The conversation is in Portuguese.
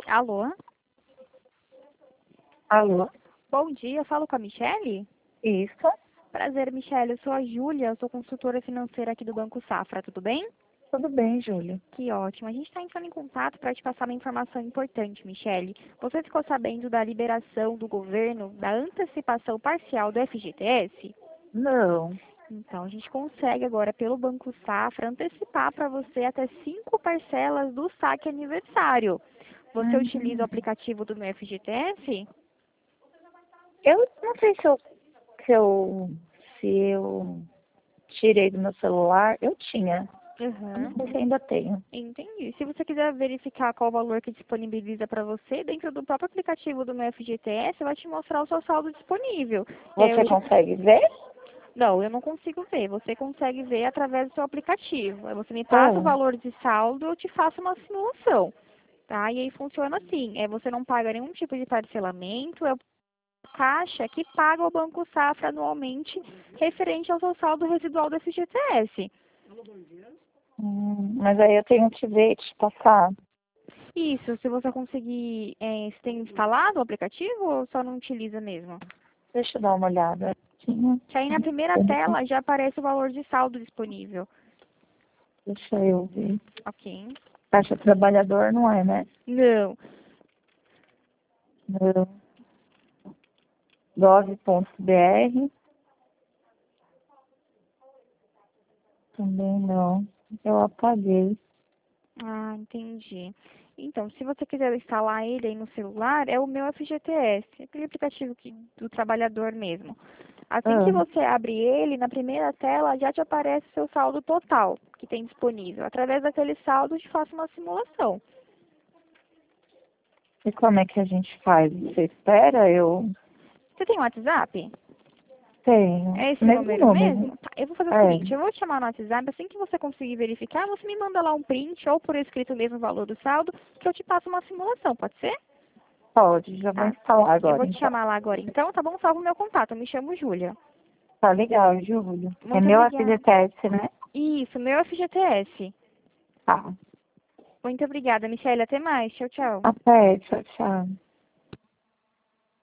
Alô? Alô? Bom dia, eu falo com a Michele? Isso? Prazer, Michele, eu sou a Júlia, eu sou consultora financeira aqui do Banco Safra, tudo bem? Tudo bem, Júlia. Que ótimo. A gente está entrando em contato para te passar uma informação importante, Michele. Você ficou sabendo da liberação do governo da antecipação parcial do FGTS? Não. Então, a gente consegue agora, pelo Banco Safra, antecipar para você até 5 parcelas do saque aniversário. Você utiliza o Uhum. aplicativo do meu FGTS? Eu não sei se eu tirei do meu celular. Eu tinha. Eu não Uhum. sei se ainda tenho. Entendi. Se você quiser verificar qual o valor que disponibiliza para você, dentro do próprio aplicativo do meu FGTS, vai te mostrar o seu saldo disponível. E aí eu Você te... consegue ver? Não, eu não consigo ver. Você consegue ver através do seu aplicativo. Aí você me passa o Ah, valor de saldo, eu te faço uma simulação. Tá? E aí funciona assim. Você não paga nenhum tipo de parcelamento, é o caixa que paga o Banco Safra anualmente referente ao seu saldo residual do FGTS. mas aí eu tenho que ver e te passar. Isso, se você conseguir, você tem instalado o aplicativo ou só não utiliza mesmo? Deixa eu dar uma olhada. Tinha. Que aí na primeira tela já aparece o valor de saldo disponível. Deixa eu ver. Ok. Caixa trabalhador não é, né? Não. Não. Gov.br também não. Eu apaguei. Ah, entendi. Então, se você quiser instalar ele aí no celular, é o meu FGTS, aquele aplicativo do trabalhador mesmo. Assim que Ah, você abre ele, na primeira tela já te aparece o seu saldo total que tem disponível. Através daquele saldo, eu te faço uma simulação. e como é que a gente faz? Você espera? Eu Você tem um WhatsApp? tenho. É esse Mesmo número número. mesmo? Tá, eu vou fazer o É, seguinte, eu vou te chamar no WhatsApp, assim que você conseguir verificar, você me manda lá um print ou por escrito mesmo o valor do saldo, que eu te passo uma simulação, pode ser? pode. Já vou Tá. instalar Eu agora, vou te então. chamar lá agora então, tá bom? Salva o meu contato, eu me chamo Júlia. Tá legal, Júlio. É Muito meu obrigada. FGTS, né? Isso, meu FGTS. Tá. Muito obrigada, Michelle. Até mais. Tchau, tchau. Até, tchau, tchau.